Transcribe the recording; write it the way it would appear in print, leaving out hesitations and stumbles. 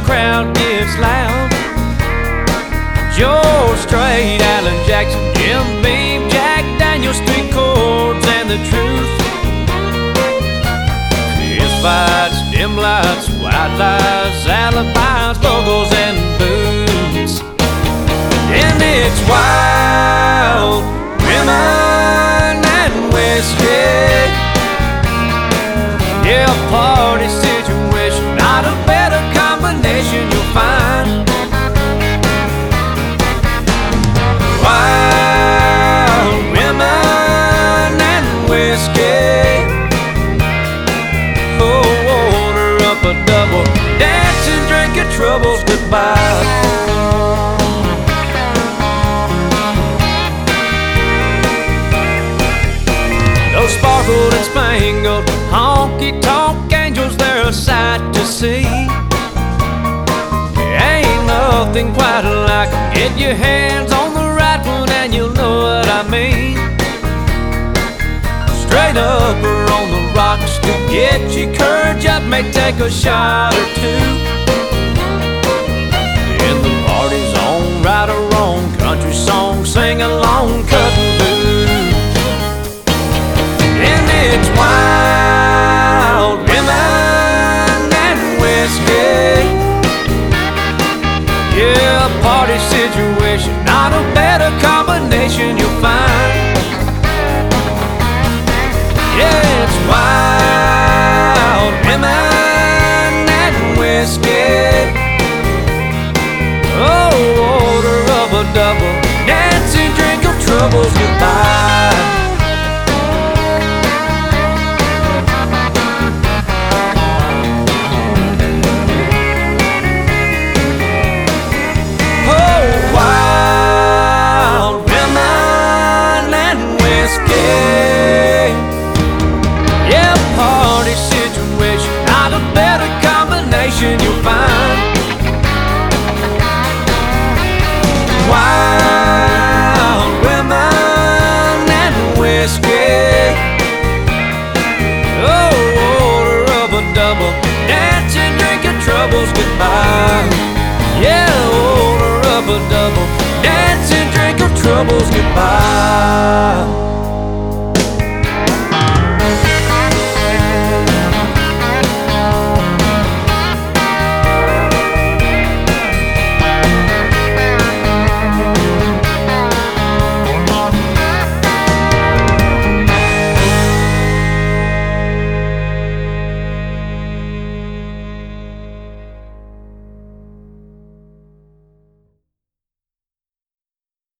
crowd gets loud. Joe Straight, Alan Jackson, Jim Beam, Jack Daniels, street chords, and the truth. Fist fights, dim lights, white lies, alibis, logos, and boots. And it's wild women and whiskey. Yeah, a party situation, not a better combination you'll find. Wild women and whiskey. Oh, order up a double, dance and drink your troubles goodbye. Those sparkled and spangled honky-tonk angels, they're a sight to see. Ain't nothing quite like 'em. Get your hands on the right one and you'll know what I mean. Straight up or on the rocks to get your courage up, may take a shot or two. And the party's on, right or wrong, country song, sing along, cutting loose. And it's wild women and whiskey. Yeah, a party situation, not a better combination you'll find. Yeah, it's wild women and whiskey. Oh, order of a double, dance and drink your troubles goodbye. Yeah, party situation, not a better combination you'll find. Wild women and whiskey. Oh, order of a double, dance and drink your troubles goodbye. Yeah, order of a double, dance and drink your troubles goodbye.